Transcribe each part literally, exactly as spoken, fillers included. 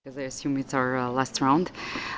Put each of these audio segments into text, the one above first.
because I assume it's our uh, last round.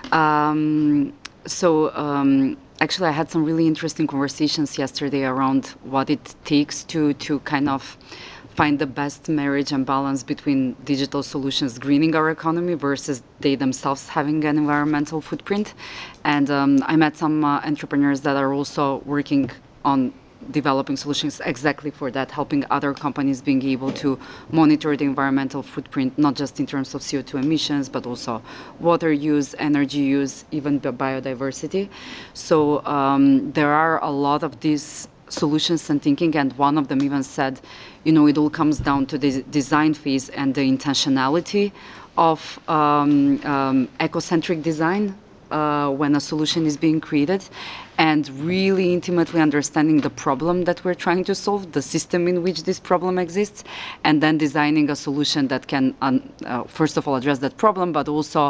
Um, so, um, actually, I had some really interesting conversations yesterday around what it takes to to kind of find the best marriage and balance between digital solutions greening our economy versus they themselves having an environmental footprint. And um, I met some uh, entrepreneurs that are also working on developing solutions exactly for that, helping other companies being able to monitor the environmental footprint, not just in terms of C O two emissions, but also water use, energy use, even biodiversity. So um, there are a lot of these solutions and thinking, and one of them even said, you know, it all comes down to the design phase and the intentionality of um, um, ecocentric design uh, when a solution is being created, and really intimately understanding the problem that we're trying to solve, the system in which this problem exists, and then designing a solution that can, um, uh, first of all, address that problem, but also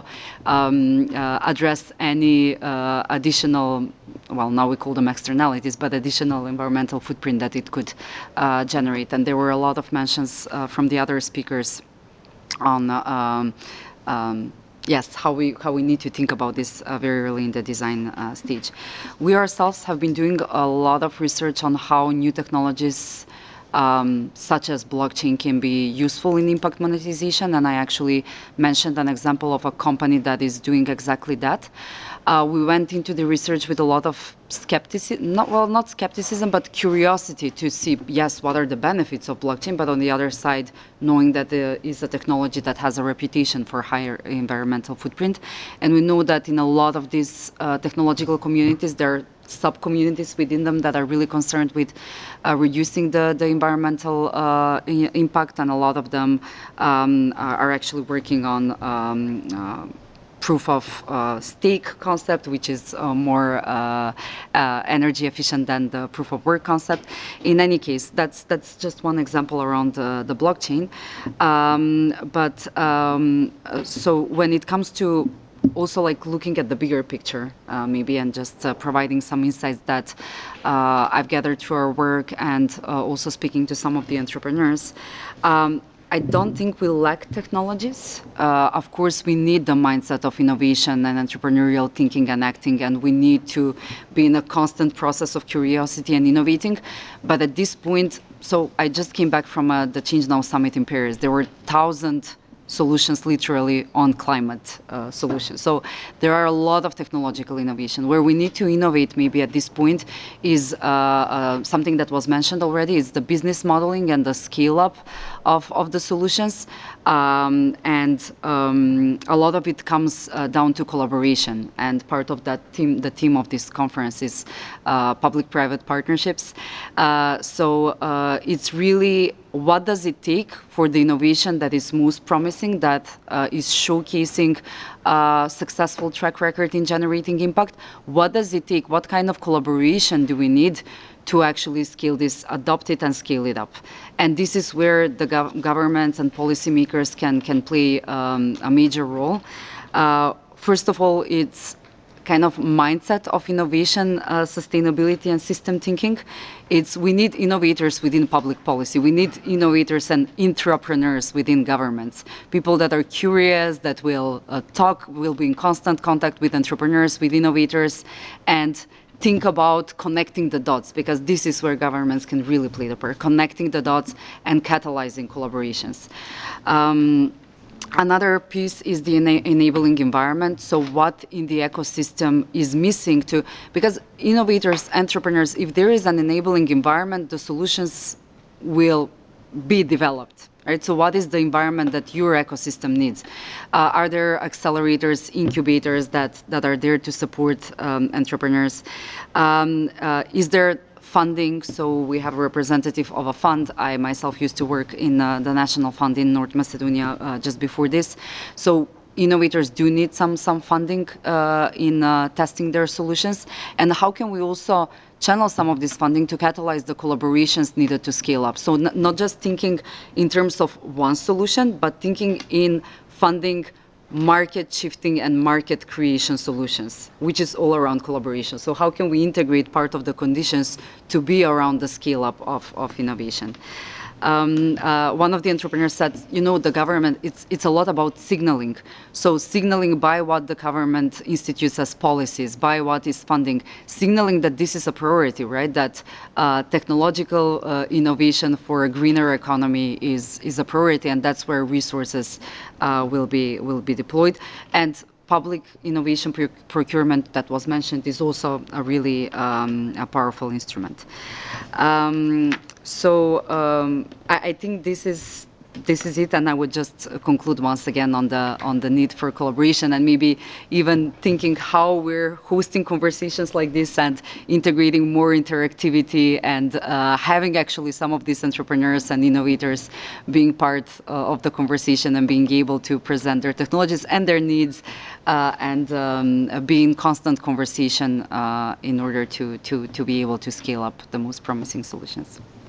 um, uh, address any uh, additional, well, now we call them externalities, but additional environmental footprint that it could uh, generate. And there were a lot of mentions uh, from the other speakers on uh, um, um, yes, how we how we need to think about this uh, very early in the design uh, stage. We ourselves have been doing a lot of research on how new technologies um, such as blockchain can be useful in impact monetization, and I actually mentioned an example of a company that is doing exactly that. Uh, we went into the research with a lot of skepticism, not well, not skepticism, but curiosity to see, yes, what are the benefits of blockchain, but on the other side, knowing that there is a technology that has a reputation for higher environmental footprint. And we know that in a lot of these uh, technological communities, there are sub-communities within them that are really concerned with uh, reducing the, the environmental uh, impact, and a lot of them um, are actually working on um, uh, proof of uh, stake concept, which is uh, more uh, uh, energy efficient than the proof of work concept. In any case, that's that's just one example around uh, the blockchain. Um, but um, uh, so when it comes to also like looking at the bigger picture, uh, maybe, and just uh, providing some insights that uh, I've gathered through our work, and uh, also speaking to some of the entrepreneurs. Um, I don't think we lack technologies. Uh, of course, we need the mindset of innovation and entrepreneurial thinking and acting, and we need to be in a constant process of curiosity and innovating. But at this point, so I just came back from uh, the Change Now Summit in Paris. There were thousand solutions literally on climate uh, solutions. So there are a lot of technological innovation. Where we need to innovate maybe at this point is uh, uh, something that was mentioned already, is the business modeling and the scale up of, of the solutions. Um, and um, a lot of it comes uh, down to collaboration. And part of that theme, the theme of this conference is uh, public-private partnerships. Uh, so uh, it's really, what does it take for the innovation that is most promising, that uh, is showcasing a successful track record in generating impact? What does it take? What kind of collaboration do we need to actually scale this, adopt it, and scale it up? And this is where the gov governments and policymakers can, can play um, a major role. Uh, first of all, it's kind of mindset of innovation, uh, sustainability, and system thinking. It's, we need innovators within public policy. We need innovators and entrepreneurs within governments. People that are curious, that will uh, talk, will be in constant contact with entrepreneurs, with innovators, and think about connecting the dots, because this is where governments can really play the part, connecting the dots and catalyzing collaborations. Um, Another piece is the ena enabling environment. So what in the ecosystem is missing to, because innovators, entrepreneurs, if there is an enabling environment, the solutions will be developed, right? So what is the environment that your ecosystem needs? Uh, are there accelerators, incubators that, that are there to support um, entrepreneurs? Um, uh, is there funding? So we have a representative of a fund. I myself used to work in uh, the National Fund in North Macedonia uh, just before this. So innovators do need some some funding uh, in uh, testing their solutions. And how can we also channel some of this funding to catalyze the collaborations needed to scale up? So n not just thinking in terms of one solution, but thinking in funding market shifting and market creation solutions, which is all around collaboration. So how can we integrate part of the conditions to be around the scale up of, of innovation? Um, uh, one of the entrepreneurs said, you know, the government, it's, it's a lot about signaling. So signaling by what the government institutes as policies, by what is funding, signaling that this is a priority, right? That uh, technological uh, innovation for a greener economy is, is a priority, and that's where resources uh, will be, will be deployed. And public innovation procurement that was mentioned is also a really um, a powerful instrument. Um, so um, I, I think this is this is it, and I would just conclude once again on the on the need for collaboration, and maybe even thinking how we're hosting conversations like this and integrating more interactivity and uh, having actually some of these entrepreneurs and innovators being part uh, of the conversation and being able to present their technologies and their needs uh, and um, be in constant conversation uh, in order to, to, to be able to scale up the most promising solutions.